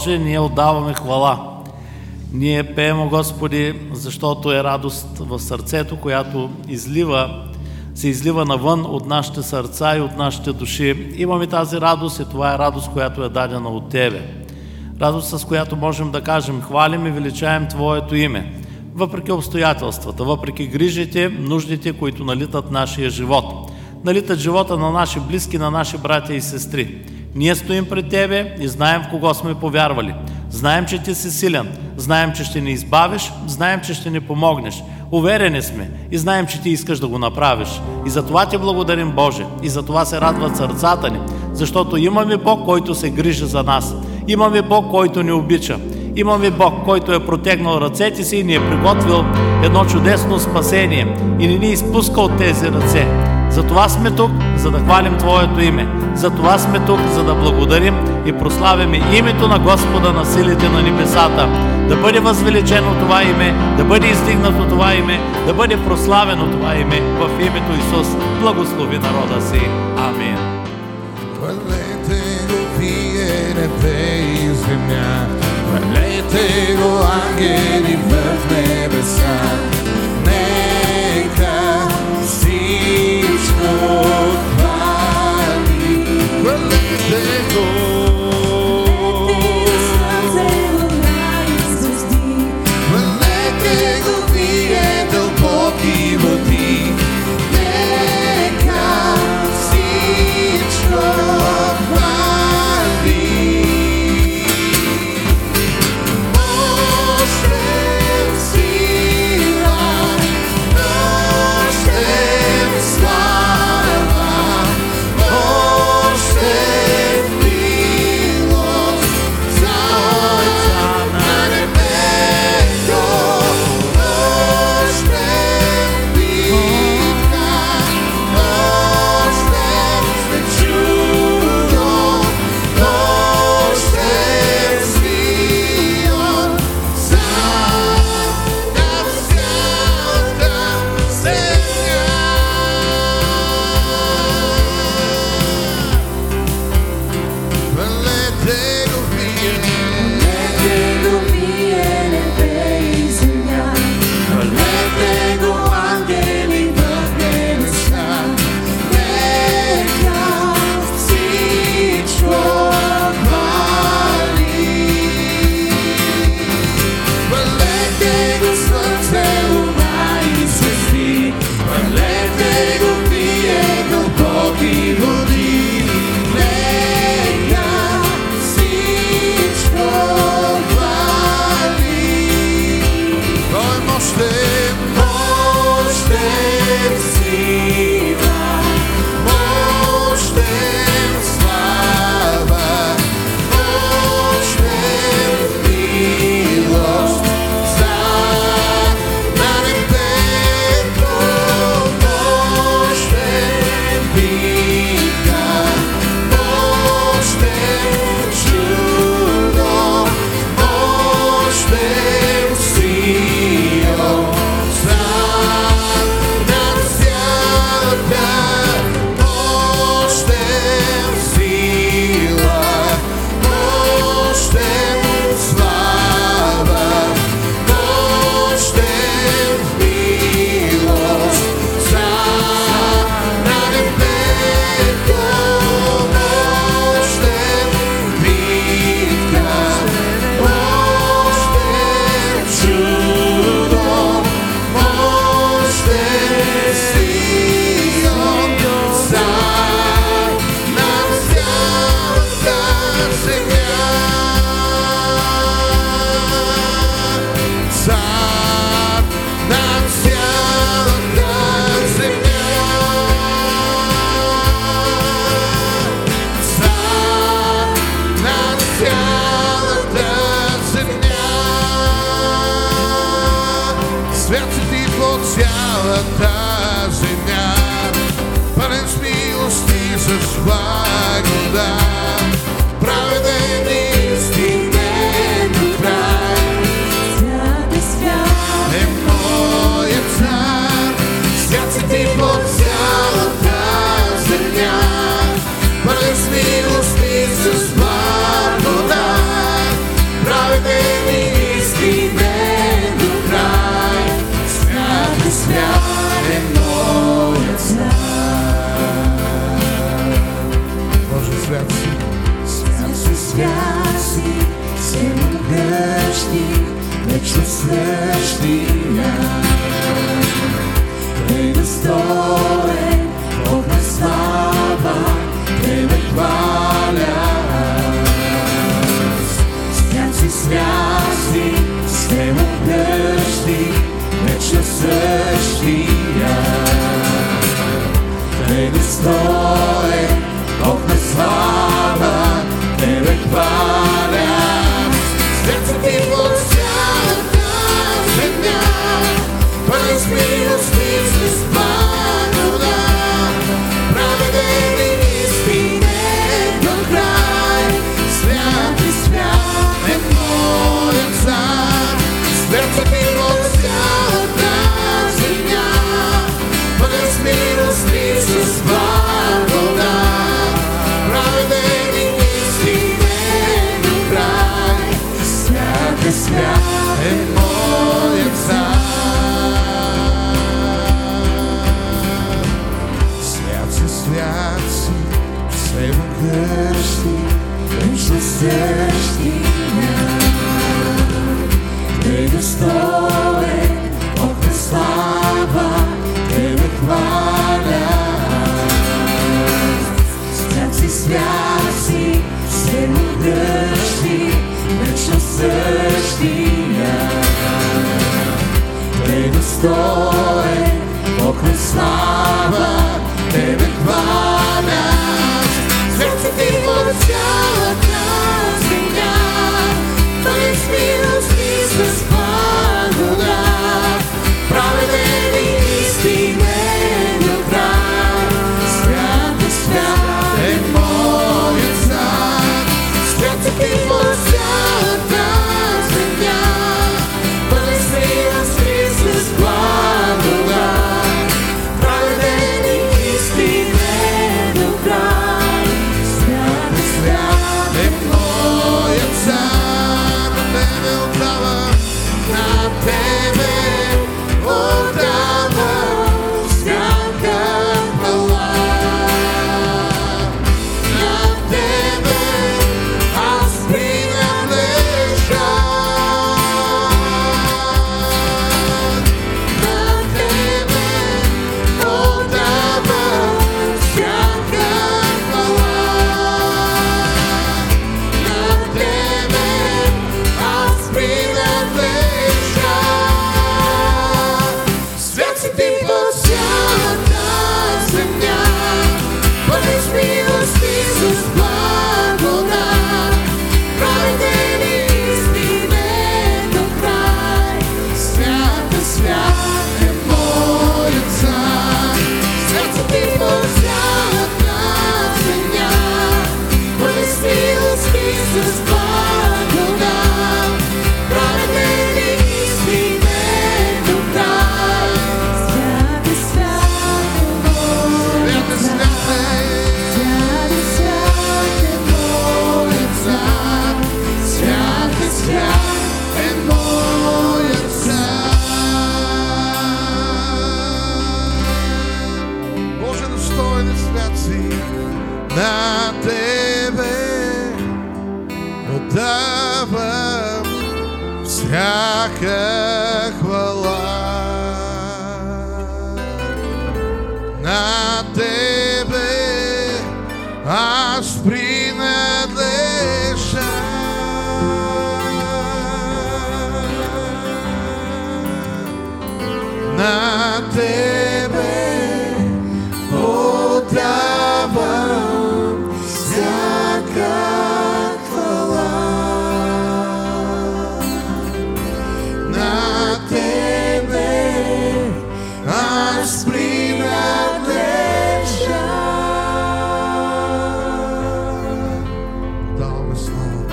Ние отдаваме хвала. Ние пеем, Господи, защото е радост в сърцето, която се излива навън от нашите сърца и от нашите души. Имаме тази радост и това е радост, която е дадена от Тебе. Радост, с която можем да кажем: хвалим и величаем Твоето име. Въпреки обстоятелствата, въпреки грижите, нуждите, които налитат нашия живот. Налитат живота на наши близки, на наши братя и сестри. Ние стоим пред Тебе и знаем в кого сме повярвали. Знаем, че Ти си силен. Знаем, че ще ни избавиш. Знаем, че ще ни помогнеш. Уверени сме и знаем, че Ти искаш да го направиш. И за това Ти благодарим, Боже. И за това се радват сърцата ни. Защото имаме Бог, който се грижи за нас. Имаме Бог, който ни обича. Имаме Бог, който е протегнал ръцете си и ни е приготвил едно чудесно спасение. И не ни изпуска от тези ръце. Затова сме тук, за да хвалим Твоето име. Затова сме тук, за да благодарим и прославяме името на Господа на силите на небесата. Да бъде възвеличено това име, да бъде издигнато това име, да бъде прославено това име в името Исус. Благослови народа си. Амин. Хвалете го вие, небе и земя, хвалете го ангели в небеса. Нека всичко хвали. Хвалете го. Хвалете го вие, дълбоки води. Нека всичко хвали. Нощем сила, нощем слава, нощем милост, Царя на небето, нощем битка, нощем чудо, нощем Сион, Цар над цялата земя. Хвалете го вие, небе и земя, хвалете го ангели в небеса. Нека всичко хвали. Хвалете го слънце, луна и звезди, хвалете го вие, дълбоки води. Нека всичко хвали. Той е мощен, мощен сила, мощен слава, мощен милост, Цар на небето, мощен битка, мощен чудо, мощен Сион, Цар над цялата, мощен сила, мощен слава, мощен милост, Цар на небето, мощен битка, мощен чудо, мощен Сион, Цар над цялата земя. Цар над цялата земя. Цар над цялата земя. Свят си Ти по цялата земя, пълен с милост и с благодат, праведен и истинен до край. Е моят цар, свят си Ти по цялата земя, пълен с милост и с благодат, същия. Тъй достоен, Бог на слава, Тебе хваля. Сърце ти по цялата земя, пълен с милости, с благодат. Праведен и истинен до край, свят и свят е моят цар. Сърце ти по цялата земя, пълен с милости, с благодат. Праведен и истинен до край, свят и свят е моят цар. Свят си, всемогъщи, вечно същия. Тъй достоен, Бог на слава, Тебе хваля. Свят си, всемогъщи, вечно същия. Тъй достоен, Бог на слава, Тебе хваля. Сърце ти по цялата земя, пълен с милости, с благодат. Праведен и истинен до край, свят и свят е моят цар. Сърце ти по цялата земя, пълен с милости, с благодат. Праведен и истинен до край, свят и свят е моят цар. На Тебе отдавам всяка хвала. На Тебе аз принадлежа. На Тебе отдавам всяка хвала. На Тебе аз принадлежа. Свят си ти по цялата земя, пълен с милости, с благодат. Праведен и истинен до край, свят и свят е моят цар. Свят си ти по цялата земя, пълен с милости, с благодат. Праведен и истинен до край, свят и свят е моят цар. Свят и свят е моят цар. Свят и свят е моят цар. Боже, достоен и свят си, на Тебе отдавам всяка хвала. На Тебе аз принадлежа. На Тебе отдавам всяка хвала. На Тебе аз принадлежа. Даваме слава,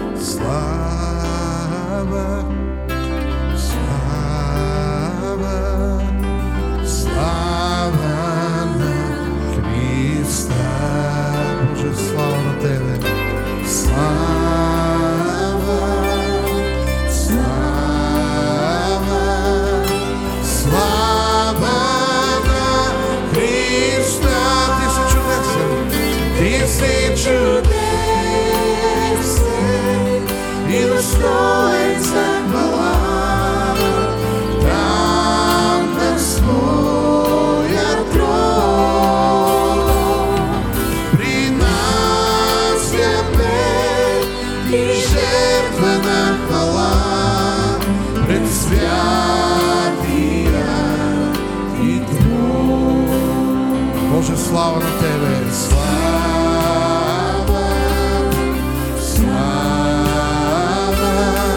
слава, слава на Христа. Боже, слава на Тебе. Слава, слава, слава на Христа. Ти си чудесен, Ти си чудесен и достоен за хвала. Там на своя трон принасяме и жертва на хвала пред святия слава на Тебе. Слава, слава,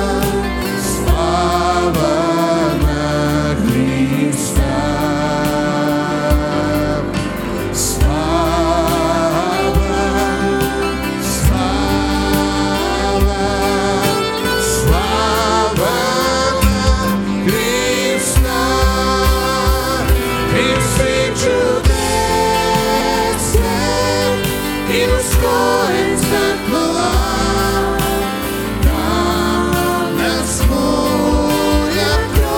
слава на Христа. Слава, слава, слава на Христа. Ти си чудесен и достоен за хвала. Там на своя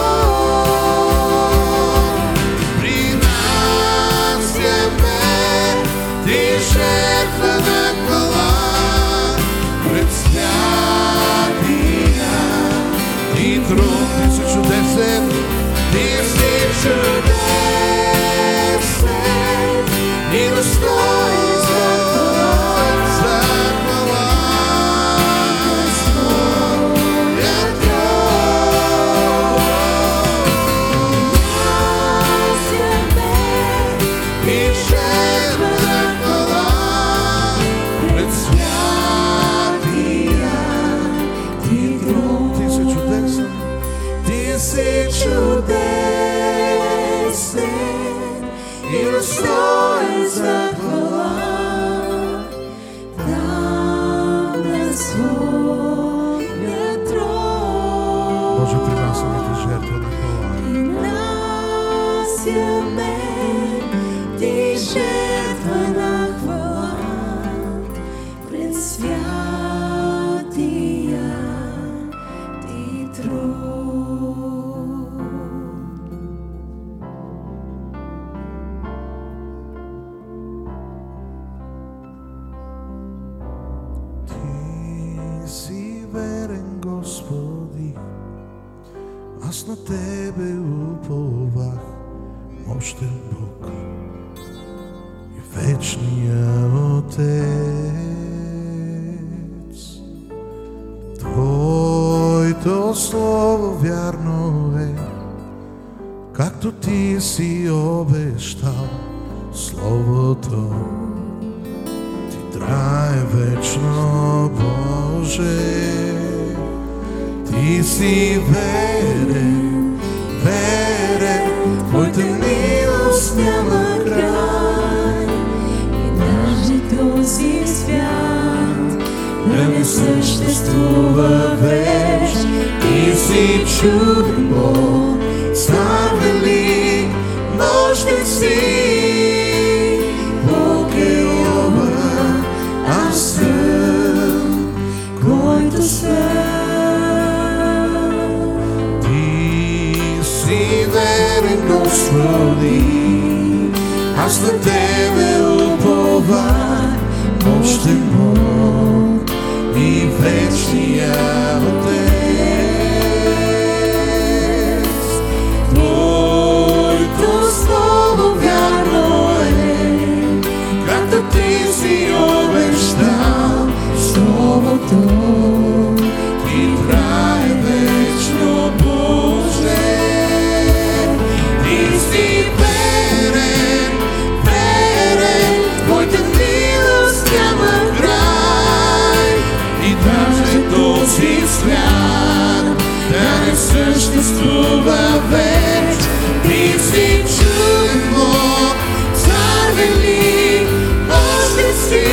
трон принасяме Ти жертва на хвала пред святия Ти трон. Ти си чудесен, Ти си чудесен и достоен за хвала. Своя трон и жертва на хвала пред святия Ти трон. Ти си чудесен, Ти си чудесен и достоен за хвала. Там на своя трон Боже, принасяме Ти жертва на хвала. Принасяме Ти жертва на хвала пред святия Ти трон. Ти си верен, Господи, аз на Тебе уповах, мощен Бог и вечния Отец. Твоето слово вярно е, както Ти си обещал. Словото Ти трае вечно, Боже. Ти си верен, верен, Твоята милост няма край. И даже този свят да не съществува веч. Ти си чуден Бог, Цар велик, мощен си. Бог Йехова, аз съм, който съм. Ти си верен, Господи, аз на Тебе уповах, мощен Бог и вечния Отец. Твоето слово вярно е, както Ти си обещал. Словото Ти трае вечно, Боже. Ти си верен, верен, Твоята милост няма край. И даже този свят да не съществува веч. Ти си чуден Бог, Цар велик, мощен си.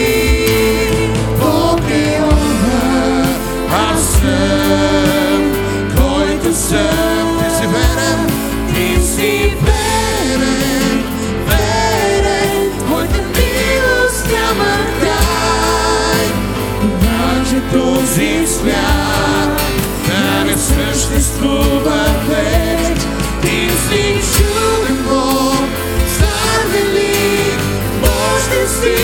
Бог Йехова, аз съм, който съм. Ти си верен, Ти си верен, верен, Твоята милост няма край. Даже този свят да не съществува веч. Ти си чуден Бог, Цар велик, мощен си.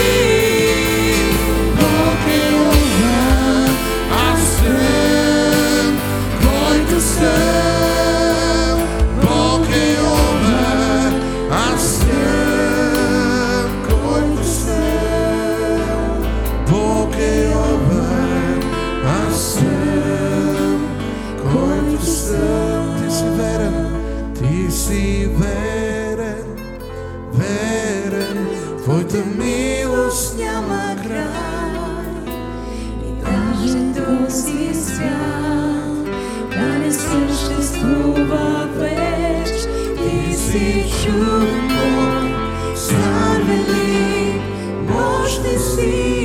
Бог Йехова, аз съм, който съм. Бог Йехова, аз съм, който съм. Бог Йехова, аз съм, който съм. Ти си верен, Ти си верен, верен, Твоята милост няма край. И даже този свят да не съществува веч, ти си чуден Бог, стар велик, мощен си.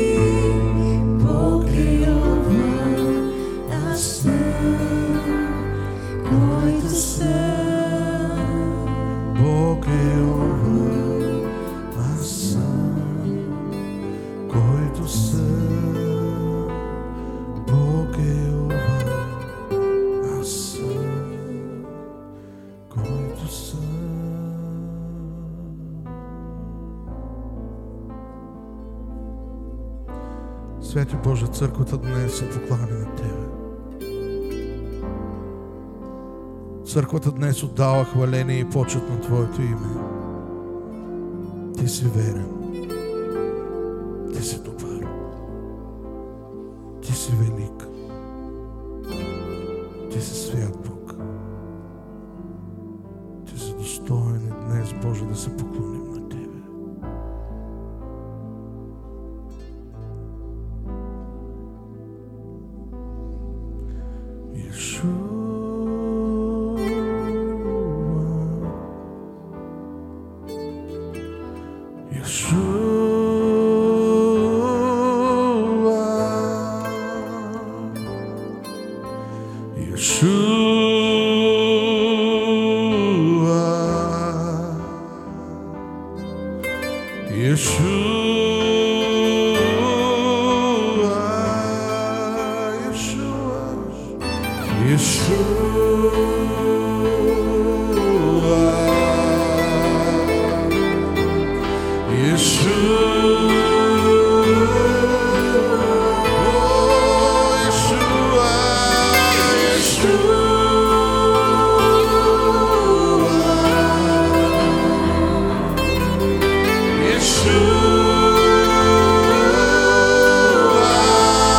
Бог е Йова, аз съм, който съм. Бог е Йова, аз съм, който съм. Бог е Йова, аз съм, който съм. Святи Боже, църквата днес се покланя на Тебе. Църквата днес отдава хваление и почет на Твоето име. Ти си верен. Ти си добър. Ти си велик. Ти си свят Бог. Ти си достоен и днес, Боже, да се поклоним на Тебе.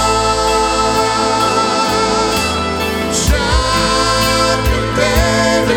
Чакам Тебе,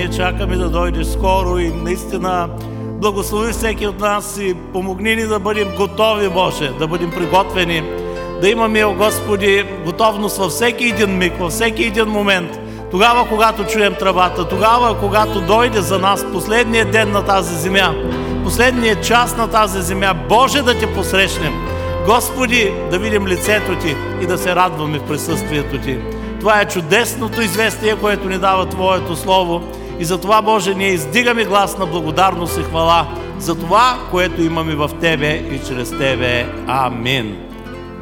ние чакаме да дойдеш скоро и наистина благослови всеки от нас и помогни ни да бъдем готови, Боже, да бъдем приготвени, да имаме, о Господи, готовност във всеки един миг, във всеки един момент, тогава, когато чуем тръбата, тогава, когато дойде за нас последният ден на тази земя, последният час на тази земя, Боже, да Те посрещнем. Господи, да видим лицето Ти и да се радваме в присъствието Ти. Това е чудесното известие, което ни дава Твоето Слово. И за това, Боже, ние издигаме глас на благодарност и хвала за това, което имаме в Тебе и чрез Тебе. Амин.